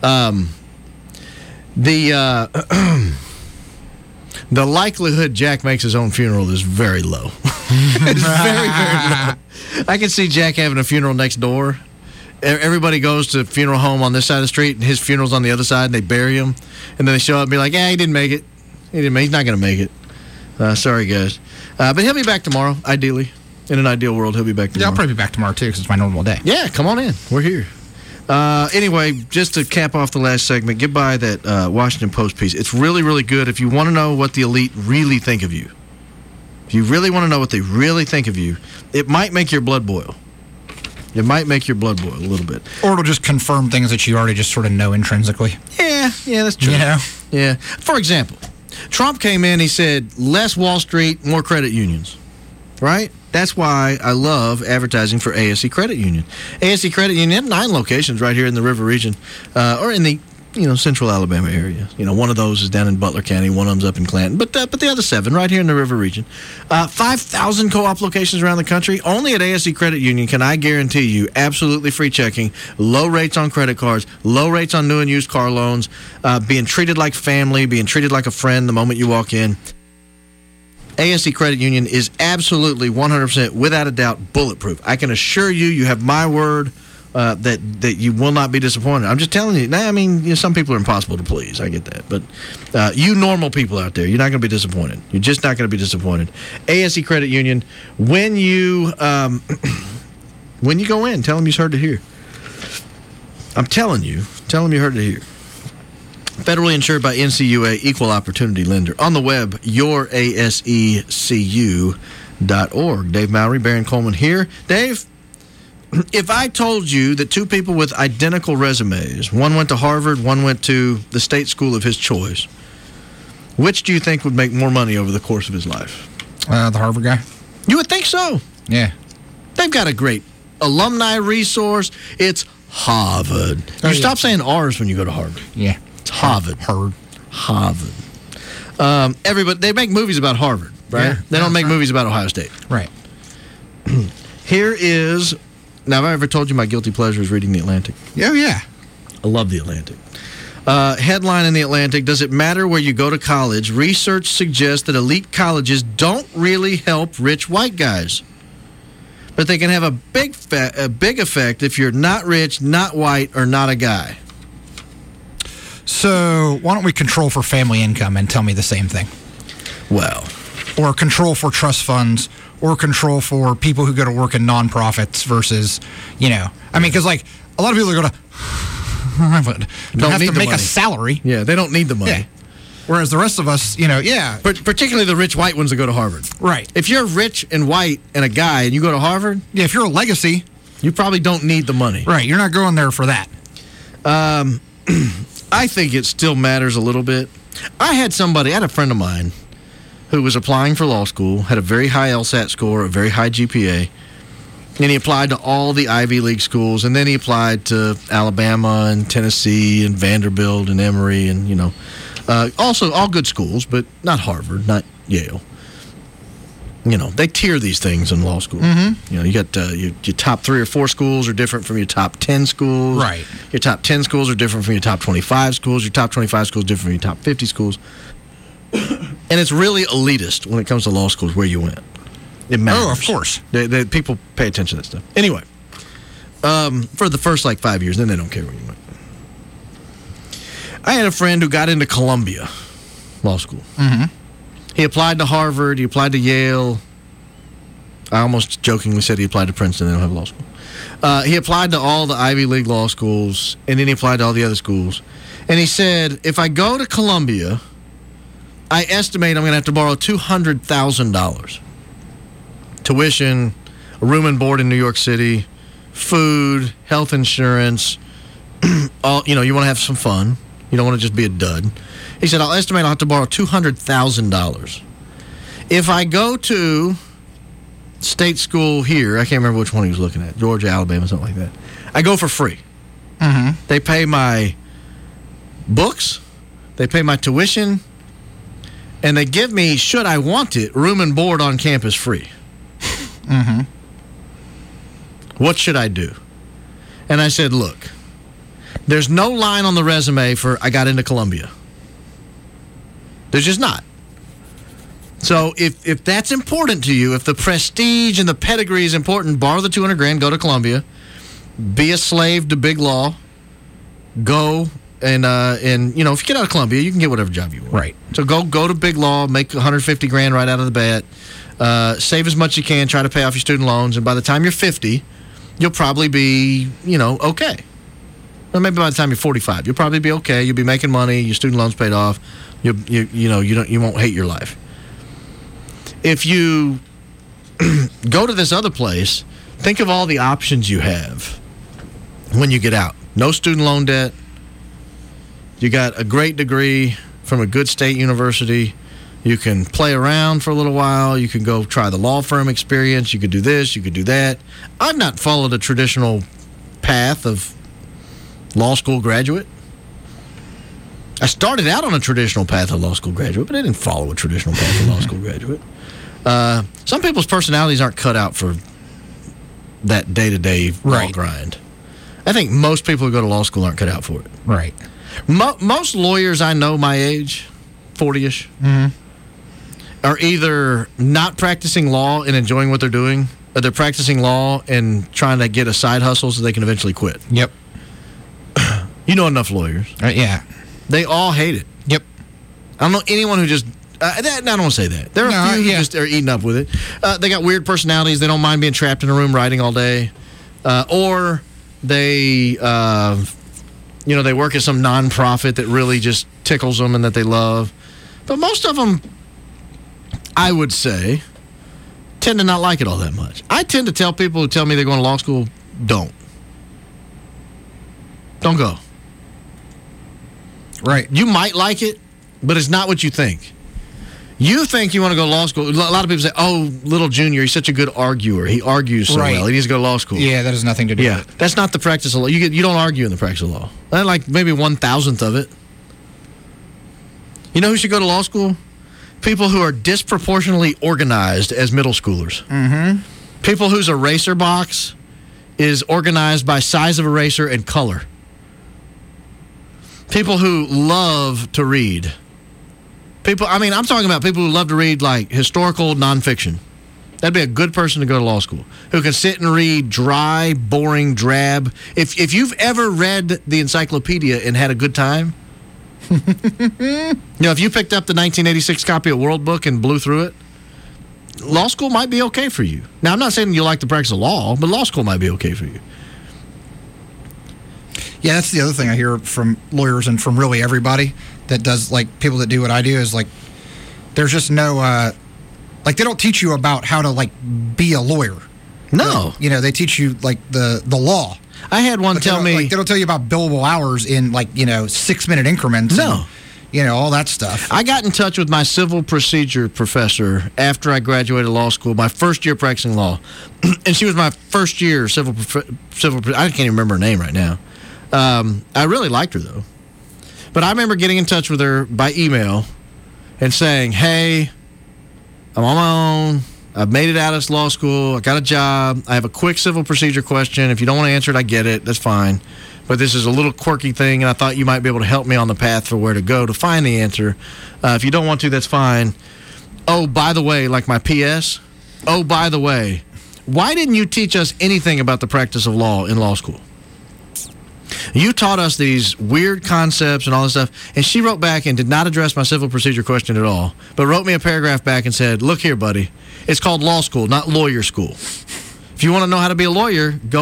The likelihood Jack makes his own funeral is very low. It's very, very low. I can see Jack having a funeral next door. Everybody goes to a funeral home on this side of the street, and his funeral's on the other side, and they bury him. And then they show up and be like, he didn't make it. He's not going to make it. Sorry, guys. But he'll be back tomorrow, ideally. In an ideal world, he'll be back tomorrow. Yeah, I'll probably be back tomorrow, too, because it's my normal day. Yeah, come on in. We're here. Anyway, just to cap off the last segment, get by that Washington Post piece. It's really, really good if you want to know what the elite really think of you. If you really want to know what they really think of you, it might make your blood boil. It might make your blood boil a little bit. Or it'll just confirm things that you already just sort of know intrinsically. Yeah, that's true. You know? Yeah. For example, Trump came in, he said, less Wall Street, more credit unions. Right? That's why I love advertising for ASC Credit Union. ASC Credit Union, 9 locations right here in the River region, or in the central Alabama area. One of those is down in Butler County, one of them's up in Clanton. But the other 7 right here in the River region. 5,000 co-op locations around the country. Only at ASC Credit Union can I guarantee you absolutely free checking, low rates on credit cards, low rates on new and used car loans, being treated like family, being treated like a friend the moment you walk in. ASC Credit Union is absolutely 100%, without a doubt, bulletproof. I can assure you, you have my word, that you will not be disappointed. I'm just telling you. Some people are impossible to please. I get that. But you normal people out there, you're not going to be disappointed. You're just not going to be disappointed. ASC Credit Union, when you go in, tell them you heard it here. I'm telling you. Tell them you heard it here. Federally insured by NCUA, equal opportunity lender. On the web, yourasecu.org. Dave Mowry, Baron Coleman here. Dave, if I told you that 2 people with identical resumes, one went to Harvard, one went to the state school of his choice, which do you think would make more money over the course of his life? The Harvard guy. You would think so. Yeah. They've got a great alumni resource. It's Harvard. Stop saying R's when you go to Harvard. Yeah. It's Harvard. Harvard. Everybody, they make movies about Harvard, right? Yeah. They don't make movies about Ohio State. Right. Here is... Now, have I ever told you my guilty pleasure is reading The Atlantic? Oh, yeah. I love The Atlantic. Headline in The Atlantic, does it matter where you go to college? Research suggests that elite colleges don't really help rich white guys. But they can have a big effect if you're not rich, not white, or not a guy. So why don't we control for family income and tell me the same thing? Well. Or control for trust funds, or control for people who go to work in nonprofits versus, because a lot of people go to don't have to make a salary. Yeah, they don't need the money. Yeah. Whereas the rest of us, But particularly the rich white ones that go to Harvard. Right. If you're rich and white and a guy and you go to Harvard. Yeah, if you're a legacy. You probably don't need the money. Right, you're not going there for that. I think it still matters a little bit. I had a friend of mine who was applying for law school, had a very high LSAT score, a very high GPA, and he applied to all the Ivy League schools, and then he applied to Alabama and Tennessee and Vanderbilt and Emory and, also all good schools, but not Harvard, not Yale. They tier these things in law school. Mm-hmm. You got your top 3 or 4 schools are different from your top 10 schools. Right. Your top 10 schools are different from your top 25 schools. Your top 25 schools are different from your top 50 schools. And it's really elitist when it comes to law schools where you went. It matters. Oh, of course. People pay attention to that stuff. Anyway, for the first 5 years, then they don't care where you went. I had a friend who got into Columbia Law School. Mm-hmm. He applied to Harvard. He applied to Yale. I almost jokingly said he applied to Princeton. They don't have a law school. He applied to all the Ivy League law schools, and then he applied to all the other schools. And he said, if I go to Columbia, I estimate I'm going to have to borrow $200,000. Tuition, a room and board in New York City, food, health insurance. You want to have some fun. You don't want to just be a dud. He said, I'll estimate I'll have to borrow $200,000. If I go to state school here, I can't remember which one he was looking at, Georgia, Alabama, something like that. I go for free. Mm-hmm. They pay my books, they pay my tuition, and they give me, should I want it, room and board on campus free. Mm-hmm. What should I do? And I said, look, there's no line on the resume for I got into Columbia. There's just not. So if that's important to you, if the prestige and the pedigree is important, borrow the $200,000, go to Columbia, be a slave to big law, go and if you get out of Columbia, you can get whatever job you want. Right. So go to big law, make $150,000 right out of the bat, save as much as you can, try to pay off your student loans, and by the time you're 50, you'll probably be okay. Or maybe by the time you're 45, you'll probably be okay. You'll be making money. Your student loans paid off. You won't hate your life. If you go to this other place, think of all the options you have when you get out. No student loan debt. You got a great degree from a good state university. You can play around for a little while. You can go try the law firm experience. You could do this. You could do that. I've not followed a traditional path of law school graduate. I started out on a traditional path of law school graduate, but I didn't follow a traditional path of law school graduate. Some people's personalities aren't cut out for that day-to-day law grind. I think most people who go to law school aren't cut out for it. Right. Most lawyers I know my age, 40-ish, are either not practicing law and enjoying what they're doing, or they're practicing law and trying to get a side hustle so they can eventually quit. Yep. You know enough lawyers. Yeah. They all hate it. Yep. I don't know anyone who just... I don't want to say that. There are a few who just are eating up with it. They got weird personalities. They don't mind being trapped in a room writing all day. Or they... they work at some nonprofit that really just tickles them and that they love. But most of them, I would say, tend to not like it all that much. I tend to tell people who tell me they're going to law school, don't go. Right. You might like it, but it's not what you think. You think you want to go to law school. A lot of people say, oh, little Junior, he's such a good arguer. He argues so well. He needs to go to law school. Yeah, that has nothing to do with it. That's not the practice of law. You don't argue in the practice of law. Like maybe 1,000th of it. You know who should go to law school? People who are disproportionately organized as middle schoolers. Mm-hmm. People whose eraser box is organized by size of eraser and color. People who love to read. I'm talking about people who love to read, like, historical nonfiction. That'd be a good person to go to law school. Who can sit and read dry, boring, drab. If you've ever read the encyclopedia and had a good time, if you picked up the 1986 copy of World Book and blew through it, law school might be okay for you. Now, I'm not saying you like the practice of law, but law school might be okay for you. Yeah, that's the other thing I hear from lawyers and from really everybody that does, like, people that do what I do is, like, there's just no, they don't teach you about how to, like, be a lawyer. No. They teach you, like, the law. I had one tell me... they don't tell you about billable hours in, 6-minute increments. No. And, all that stuff. I got in touch with my civil procedure professor after I graduated law school, my first year practicing law. And she was my first year civil... I can't even remember her name right now. I really liked her, though. But I remember getting in touch with her by email and saying, hey, I'm on my own. I've made it out of law school. I got a job. I have a quick civil procedure question. If you don't want to answer it, I get it. That's fine. But this is a little quirky thing, and I thought you might be able to help me on the path for where to go to find the answer. If you don't want to, that's fine. Oh, by the way, like my PS, oh, by the way, why didn't you teach us anything about the practice of law in law school? You taught us these weird concepts and all this stuff, and she wrote back and did not address my civil procedure question at all, but wrote me a paragraph back and said, look here, buddy, it's called law school, not lawyer school. If you want to know how to be a lawyer, go,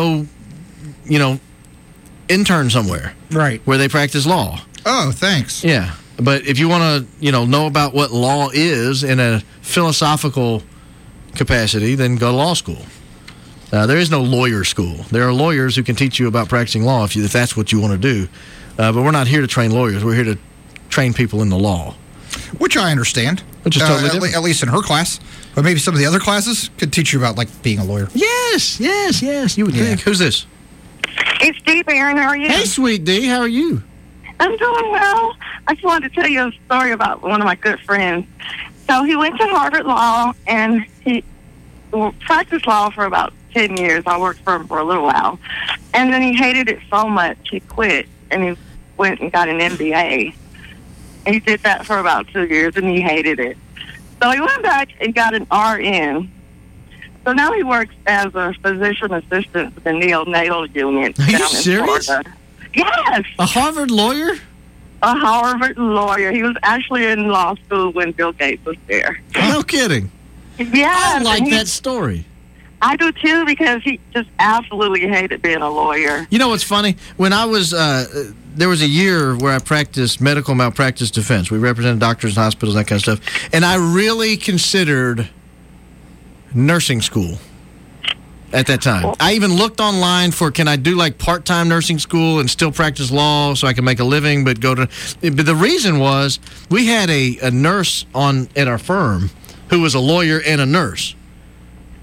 intern somewhere. Right. Where they practice law. Oh, thanks. Yeah. But if you want to, know about what law is in a philosophical capacity, then go to law school. There is no lawyer school. There are lawyers who can teach you about practicing law if that's what you want to do. But we're not here to train lawyers. We're here to train people in the law. Which I understand. Which is totally different. At least in her class. But maybe some of the other classes could teach you about, being a lawyer. Yes. You would think. Who's this? It's Dee, Barron. How are you? Hey, sweet Dee. How are you? I'm doing well. I just wanted to tell you a story about one of my good friends. So he went to Harvard Law, and he practiced law for about 10 years. I worked for him for a little while. And then he hated it so much, he quit, and he went and got an MBA. He did that for about 2 years, and he hated it. So he went back and got an RN. So now he works as a physician assistant with the neonatal unit. Are you serious? Florida. Yes. A Harvard lawyer? A Harvard lawyer. He was actually in law school when Bill Gates was there. No kidding. Yes. I like that story. I do too, because he just absolutely hated being a lawyer. You know what's funny? When I was, there was a year where I practiced medical malpractice defense. We represented doctors and hospitals, that kind of stuff. And I really considered nursing school at that time. I even looked online for, can I do part-time nursing school and still practice law so I can make a living, but go to... But the reason was, we had a nurse at our firm who was a lawyer and a nurse.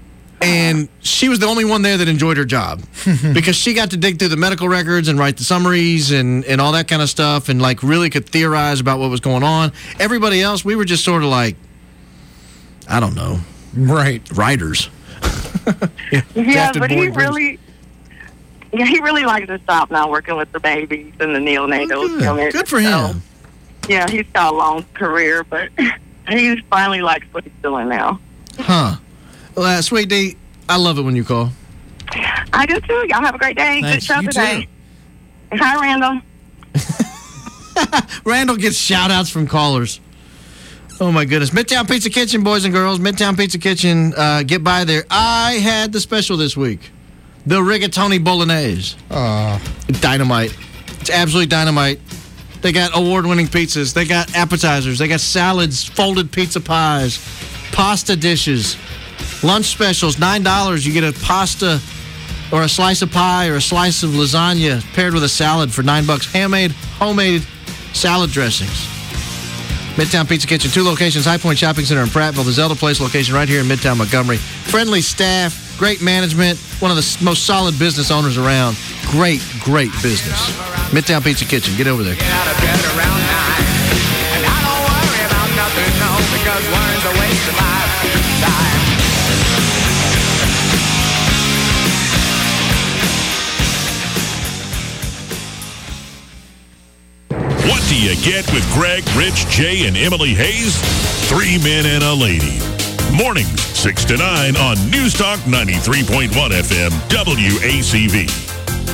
And she was the only one there that enjoyed her job because she got to dig through the medical records and write the summaries and all that kind of stuff and, like, really could theorize about what was going on. Everybody else, we were just sort of like, I don't know. Right. Writers. Yeah, but he really likes his job now, working with the babies and the neonatals. Good for him. Yeah, he's got a long career, but he finally likes what he's doing now. Huh. Well, Sweet D, I love it when you call. I do too. Y'all have a great day. Thanks. Good show You today. And hi, Randall. Randall gets shout-outs from callers. Oh, my goodness. Midtown Pizza Kitchen, boys and girls. Midtown Pizza Kitchen. Get by there. I had the special this week. The Rigatoni Bolognese. Dynamite. It's absolutely dynamite. They got award-winning pizzas. They got appetizers. They got salads, folded pizza pies, pasta dishes, lunch specials. $9. You get a pasta or a slice of pie or a slice of lasagna paired with a salad for $9. Handmade, homemade salad dressings. Midtown Pizza Kitchen, 2 locations, High Point Shopping Center in Prattville, the Zelda Place location right here in Midtown Montgomery. Friendly staff, great management, one of the most solid business owners around. Great business. Midtown Pizza Kitchen, get over there. What do you get with Greg, Rich, Jay, and Emily Hayes? 3 men and a lady. Mornings, 6 to 9 on News Talk 93.1 FM, WACV.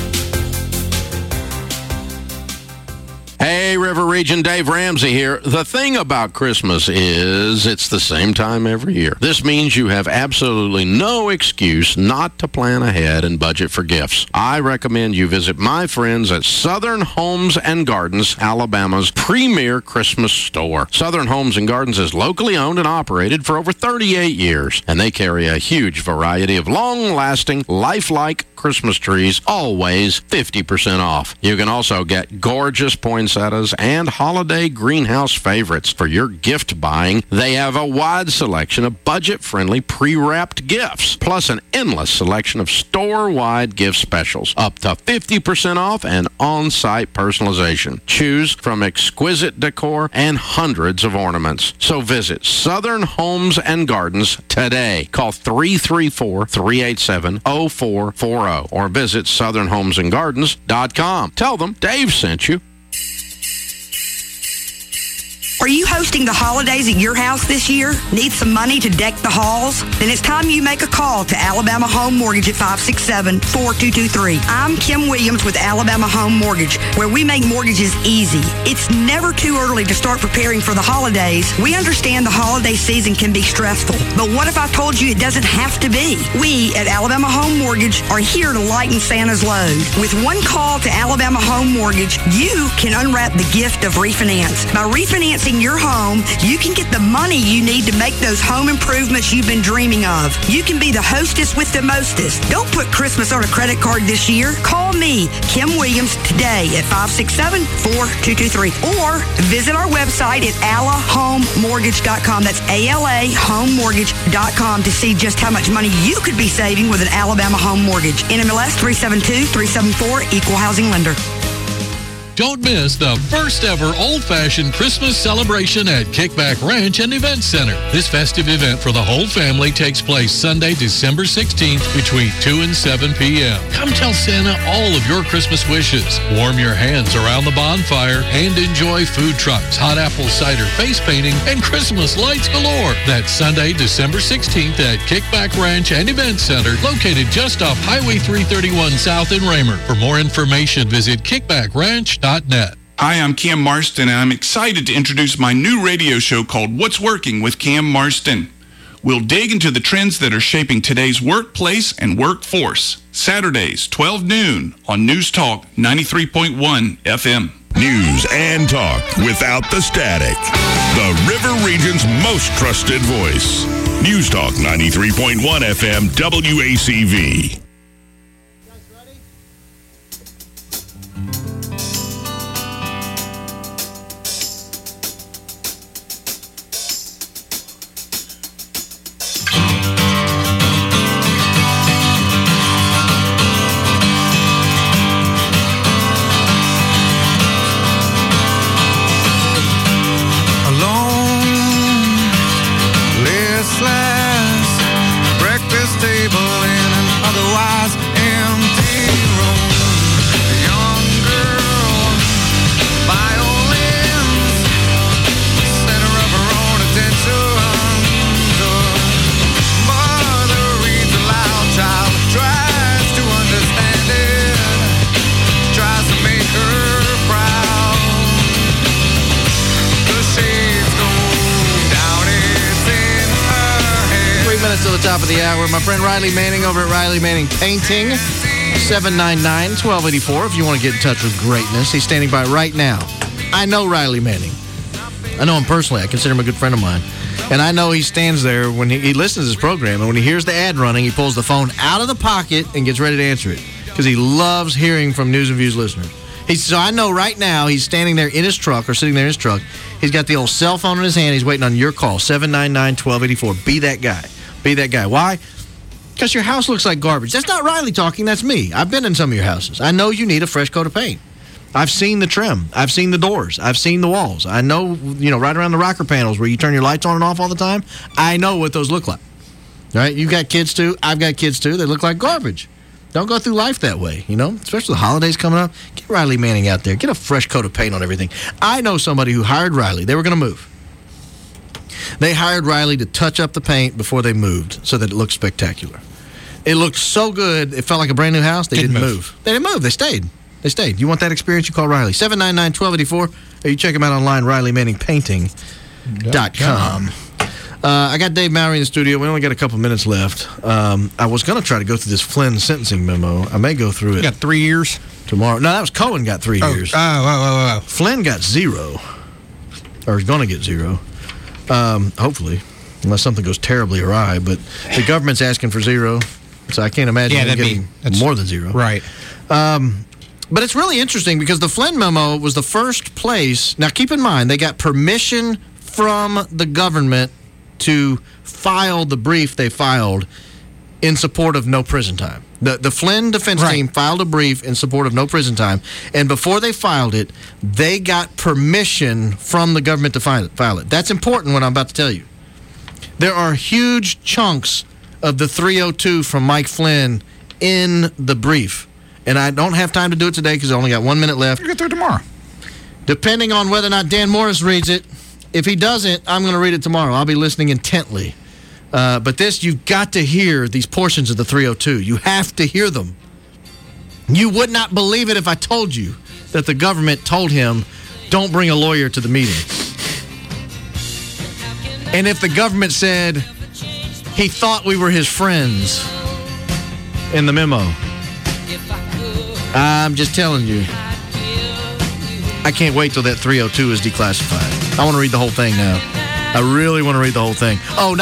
Hey, River Region, Dave Ramsey here. The thing about Christmas is it's the same time every year. This means you have absolutely no excuse not to plan ahead and budget for gifts. I recommend you visit my friends at Southern Homes and Gardens, Alabama's premier Christmas store. Southern Homes and Gardens is locally owned and operated for over 38 years, and they carry a huge variety of long-lasting, lifelike Christmas trees, always 50% off. You can also get gorgeous poinsettias and holiday greenhouse favorites for your gift buying. They have a wide selection of budget-friendly pre-wrapped gifts, plus an endless selection of store-wide gift specials, up to 50% off and on-site personalization. Choose from exquisite decor and hundreds of ornaments. So visit Southern Homes and Gardens today. Call 334-387-0440 or visit southernhomesandgardens.com. Tell them Dave sent you. Are you hosting the holidays at your house this year? Need some money to deck the halls? Then it's time you make a call to Alabama Home Mortgage at 567-4223. I'm Kim Williams with Alabama Home Mortgage, where we make mortgages easy. It's never too early to start preparing for the holidays. We understand the holiday season can be stressful, but what if I told you it doesn't have to be? We at Alabama Home Mortgage are here to lighten Santa's load. With one call to Alabama Home Mortgage, you can unwrap the gift of refinance. By refinancing your home, you can get the money you need to make those home improvements you've been dreaming of. You can be the hostess with the mostest. Don't put Christmas on a credit card this year. Call me, Kim Williams, today at 567-4223 or visit our website at alahomemortgage.com. That's ALAhomemortgage.com to see just how much money you could be saving with an Alabama Home Mortgage. NMLS 372-374, Equal Housing Lender. Don't miss the first ever old-fashioned Christmas celebration at Kickback Ranch and Event Center. This festive event for the whole family takes place Sunday, December 16th between 2 and 7 p.m. Come tell Santa all of your Christmas wishes. Warm your hands around the bonfire and enjoy food trucks, hot apple cider, face painting, and Christmas lights galore. That's Sunday, December 16th at Kickback Ranch and Event Center, located just off Highway 331 South in Raymer. For more information, visit kickbackranch.net. Hi, I'm Cam Marston, and I'm excited to introduce my new radio show called What's Working with Cam Marston. We'll dig into the trends that are shaping today's workplace and workforce. Saturdays, 12 noon on News Talk 93.1 FM. News and talk without the static. The River Region's most trusted voice. News Talk 93.1 FM WACV. us till the top of the hour. My friend Riley Manning over at Riley Manning Painting, 799-1284 if you want to get in touch with greatness. He's standing by right now. I know Riley Manning. I know him personally. I consider him a good friend of mine. And I know he stands there when he listens to this program, and when he hears the ad running, he pulls the phone out of the pocket and gets ready to answer it because he loves hearing from News and Views listeners. So I know right now he's standing there in his truck or sitting there in his truck. He's got the old cell phone in his hand. He's waiting on your call, 799-1284. Be that guy. Be that guy. Why? Because your house looks like garbage. That's not Riley talking. That's me. I've been in some of your houses. I know you need a fresh coat of paint. I've seen the trim. I've seen the doors. I've seen the walls. I know, right around the rocker panels where you turn your lights on and off all the time. I know what those look like. Right? You got kids too. I've got kids too. They look like garbage. Don't go through life that way, especially the holidays coming up. Get Riley Manning out there. Get a fresh coat of paint on everything. I know somebody who hired Riley. They were going to move. They hired Riley to touch up the paint before they moved so that it looked spectacular. It looked so good, it felt like a brand new house. They didn't move. They didn't move. They stayed. You want that experience? You call Riley. 799-1284. Or you check him out online, RileyManningPainting.com. I got Dave Mowry in the studio. We only got a couple minutes left. I was going to try to go through this Flynn sentencing memo. I may go through it. You got 3 years? Tomorrow. No, that was Cohen got 3 years. Oh. Flynn got 0. Or is going to get 0. Hopefully. Unless something goes terribly awry. But the government's asking for 0. So I can't imagine him getting more than 0. Right. But it's really interesting because the Flynn memo was the first place. Now, keep in mind, they got permission from the government to file the brief they filed in support of no prison time. The Flynn defense team filed a brief in support of no prison time, and before they filed it, they got permission from the government to file it. That's important, what I'm about to tell you. There are huge chunks of the 302 from Mike Flynn in the brief, and I don't have time to do it today because I only got 1 minute left. We'll get through it tomorrow. Depending on whether or not Dan Morris reads it, if he doesn't, I'm going to read it tomorrow. I'll be listening intently. But you've got to hear these portions of the 302. You have to hear them. You would not believe it if I told you that the government told him, don't bring a lawyer to the meeting. And if the government said he thought we were his friends in the memo, I'm just telling you, I can't wait till that 302 is declassified. I want to read the whole thing now. I really want to read the whole thing. Oh,